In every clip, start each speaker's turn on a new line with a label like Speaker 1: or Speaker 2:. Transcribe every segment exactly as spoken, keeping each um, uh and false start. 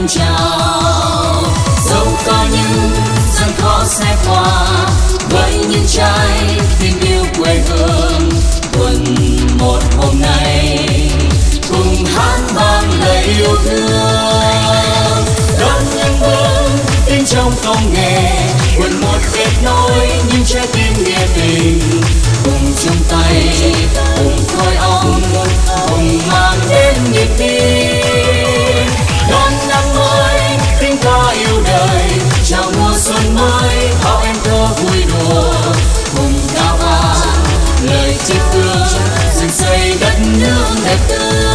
Speaker 1: đón chào. Dẫu có những gian khó sẽ qua, với những trái tim yêu quê hương, quần một hôm nay cùng hát vang lời yêu thương. Đón những bước tin trong công nghệ, quần một kết nối những trái tim nghĩa tình, cùng chung tay cùng khơi ong, cùng mang đến niềm tin. Đón năm mới tiếng ca yêu đời, chào mùa xuân mới bao em thơ vui đùa, cùng cao vang lời tri ương dựng xây đất nước đẹp tươi.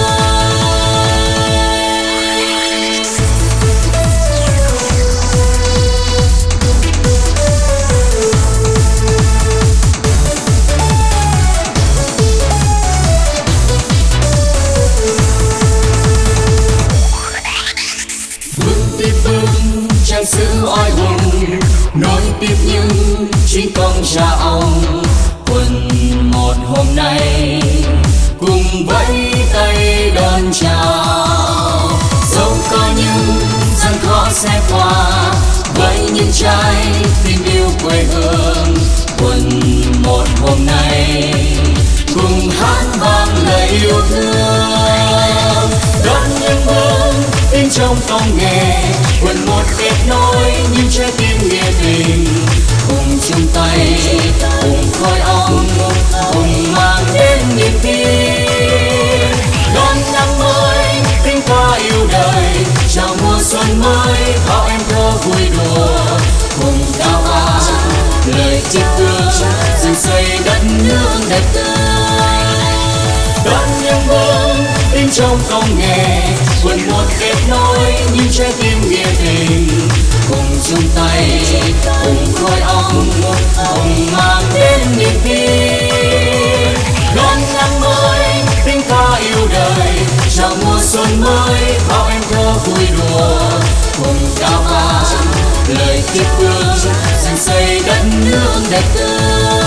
Speaker 1: Trang sử oai hùng nối tiếp những chiến công cha ông, quần một hôm nay cùng vẫy tay đón chào. Dẫu có những gian khó sẽ qua, với những trái tim yêu quê hương, quần một hôm nay cùng hát vang lời yêu thương. Đón những bước tin trong công nghệ, quần một kết nối những trái tim nghĩa tình, cùng chung tay cùng khơi ong, cùng mang đến niềm tin. Đón năm mới tiếng ca yêu đời, chào mùa xuân mới bao em thơ vui đùa, cùng cao vang lời tri ương dựng xây đất nước đẹp tươi. Đón những bước tin trong công nghệ, quần một kết nối những trái tim nghĩa tình, cùng chung tay cùng khơi ong, cùng mang đến niềm tin. Đón năm mới tiếng ca yêu đời, chào mùa xuân mới bao em thơ vui đùa, cùng cao vang lời tiếp ương dựng xây đất nước đẹp tươi.